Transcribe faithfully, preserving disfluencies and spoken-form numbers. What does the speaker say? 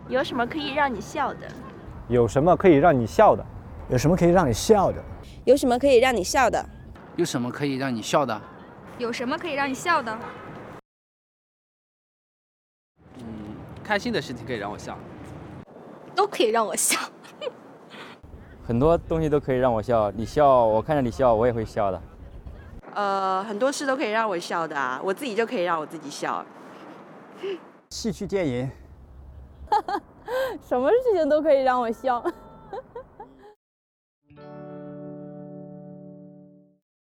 有什么可以让你笑的？ 有什么可以让你笑的？ 有什么可以让你笑的？ 有什么可以让你笑的？ 有什么可以让你笑的？ 有什么可以让你笑的？ 嗯，开心的事情可以让我笑， 都可以让我笑。 很多东西都可以让我笑，你笑，我看着你笑，我也会笑的。 呃，很多事都可以让我笑的啊，我自己就可以让我自己笑。 戏剧电影。 什么事情都可以让我笑。